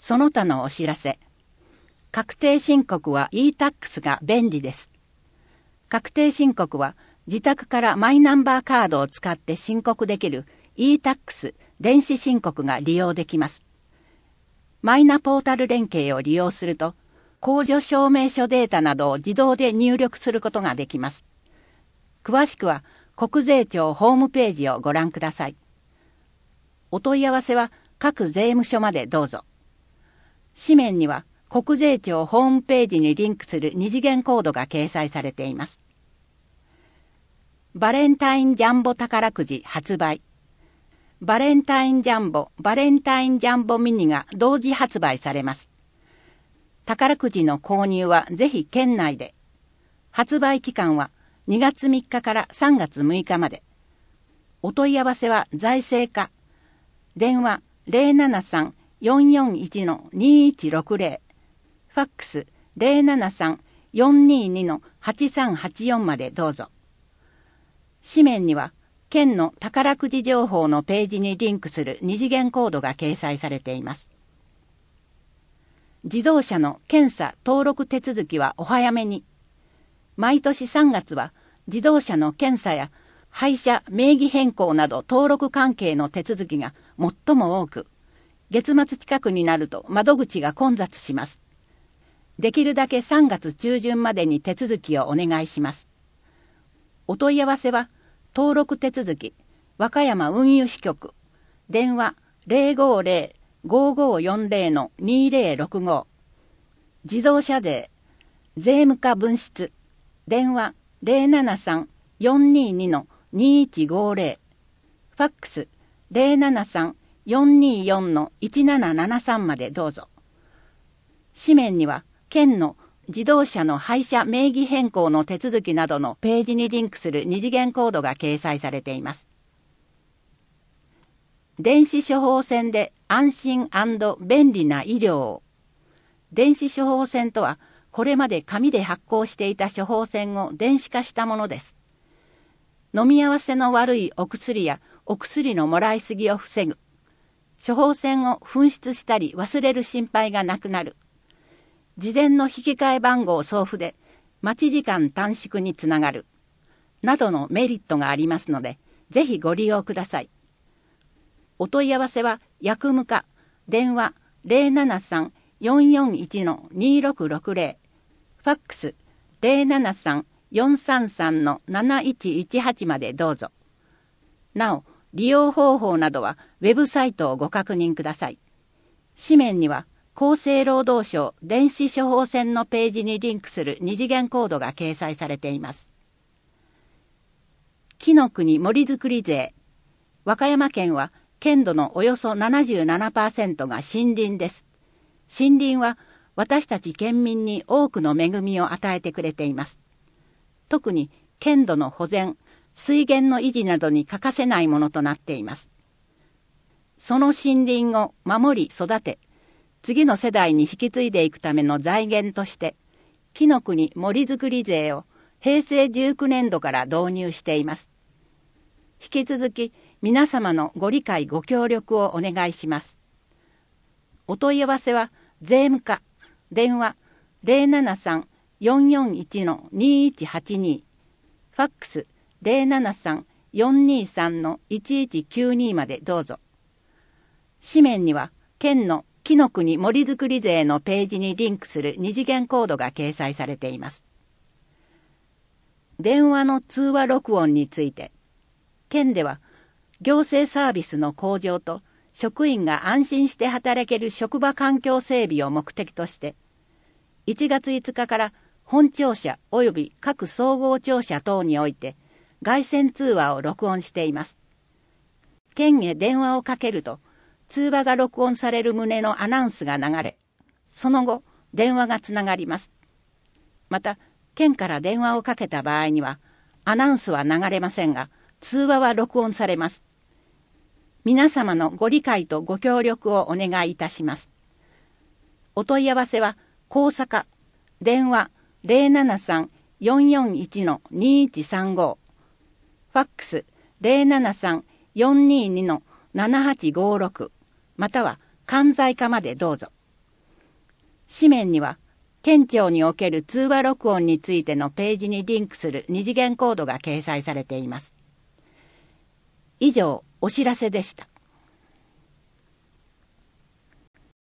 その他のお知らせ。確定申告は e-tax が便利です。確定申告は自宅からマイナンバーカードを使って申告できる e-tax 電子申告が利用できます。マイナポータル連携を利用すると、控除証明書データなどを自動で入力することができます。詳しくは国税庁ホームページをご覧ください。お問い合わせは各税務署までどうぞ。紙面には国税庁ホームページにリンクする二次元コードが掲載されています。バレンタインジャンボ宝くじ発売。バレンタインジャンボ、バレンタインジャンボミニが同時発売されます。宝くじの購入はぜひ県内で。発売期間は2月3日から3月6日まで。お問い合わせは財政課。電話073-441-2160。ファックス073-422-8384までどうぞ。紙面には県の宝くじ情報のページにリンクする二次元コードが掲載されています。自動車の検査登録手続きはお早めに。毎年3月は自動車の検査や廃車名義変更など登録関係の手続きが最も多く、月末近くになると窓口が混雑します。できるだけ3月中旬までに手続きをお願いします。お問い合わせは登録手続き和歌山運輸支局電話050-5540-2065自動車税税務課分室電話073-422-2150ファックス073-424-1773までどうぞ。紙面には県の自動車の廃車名義変更の手続きなどのページにリンクする二次元コードが掲載されています。電子処方箋で安心&便利な医療を。電子処方箋とは、これまで紙で発行していた処方箋を電子化したものです。飲み合わせの悪いお薬やお薬のもらいすぎを防ぐ。処方箋を紛失したり忘れる心配がなくなる。事前の引き換え番号送付で待ち時間短縮につながる。などのメリットがありますので、ぜひご利用ください。お問い合わせは薬務課電話073-441-2660ファックス073-433-7118までどうぞ。なお、利用方法などはウェブサイトをご確認ください。紙面には厚生労働省電子処方箋のページにリンクする二次元コードが掲載されています。木の国森づくり税。和歌山県は県土のおよそ 77% が森林です。森林は私たち県民に多くの恵みを与えてくれています。特に県土の保全、水源の維持などに欠かせないものとなっています。その森林を守り育て、次の世代に引き継いでいくための財源として、木の国森づくり税を平成19年度から導入しています。引き続き皆様のご理解ご協力をお願いします。お問い合わせは税務課電話073-441-2182ファックス073-423-1192までどうぞ。紙面には県の木の国森づくり税のページにリンクする二次元コードが掲載されています。電話の通話録音について、県では行政サービスの向上と職員が安心して働ける職場環境整備を目的として、1月5日から本庁舎及び各総合庁舎等において外線通話を録音しています。県へ電話をかけると、通話が録音される旨のアナウンスが流れ、その後、電話がつながります。また、県から電話をかけた場合には、アナウンスは流れませんが、通話は録音されます。皆様のご理解とご協力をお願いいたします。お問い合わせは、高坂、電話073-441-2135、ファックス073-422-7856、または関西課までどうぞ。 紙面には、県庁における通話録音についてのページにリンクする二次元コードが掲載されています。以上、お知らせでした。